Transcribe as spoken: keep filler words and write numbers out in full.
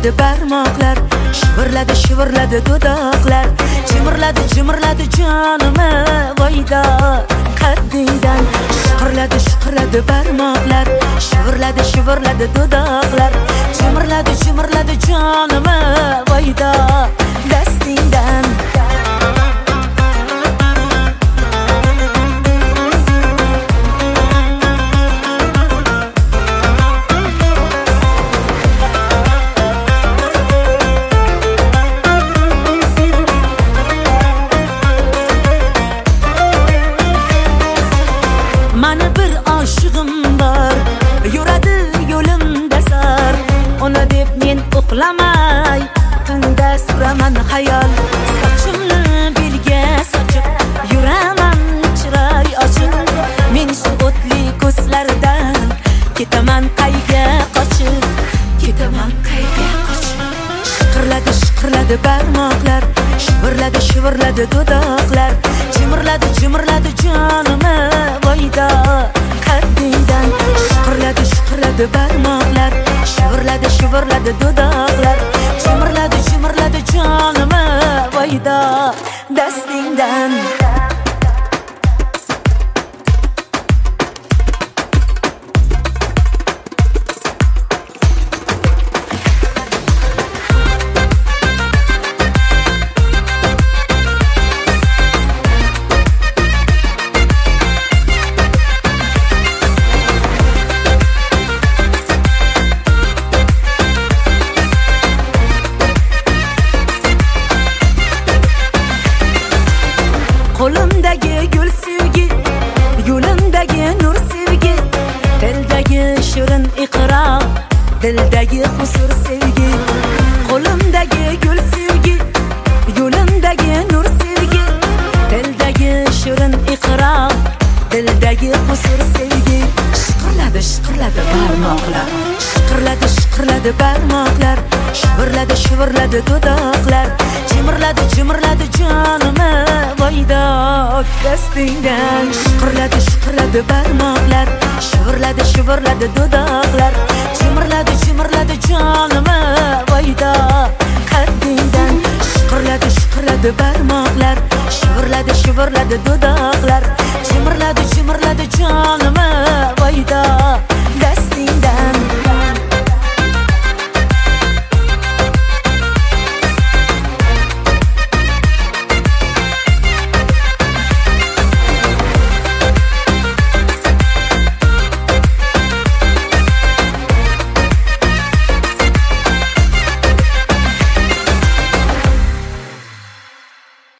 shivirladi barmoqlar, shivirladi shivirladi dudoqlar, jimirladi jimirladi jonimni voyda qaddingdan. Shiqirladi shiqirladi barmoqlar, shivirladi shivirladi dudoqlar, jimirladi jimirladi jonimni voyda dastingdan. Mani bir oshig'im bor, yuradi yo'limda sar. Ona deb men uxlamay, tunda suraman xayol. Sochimni belga sochib, yuraman chiroy ochib. Men shu o'tli ko'zlardan ketaman qayga qochib, ketaman qayga qochib. Shiqirladi shiqirladi barmoqlar, shivirladi shivirladi dudoqlar, jimirladi jimirladi jonimni voyda qaddingdan. Shiqirladi shiqirladi barmoqlar, shivirladi shivirladi dudoqlar, jimirladi jimirladi jonimni voyda dastingdan. Qo'limdagi gul sevgi, yo'limdagi nur sevgi, dildagi shirin iqror, dildagi huzur sevgi. Qo'limdagi gul sevgi, yo'limdagi nur sevgi, dildagi shirin iqror, dildagi huzur sevgi. Shiqirladi shiqirladi barmoqlar, shiqirladi shiqirladi barmoqlar, shivirladi shivirladi dudoqlar, jimirladi jimirladi jonimni voyda dastingdan. Shiqirladi shiqirladi barmoqlar, shivirladi shivirladi dudoqlar, jimirladi jimirladi jonimni voyda qaddingdan. Shiqirladi shiqirladi barmoqlar, shivirladi shivirladi dudoqlar, jimirladi jimirladi jonim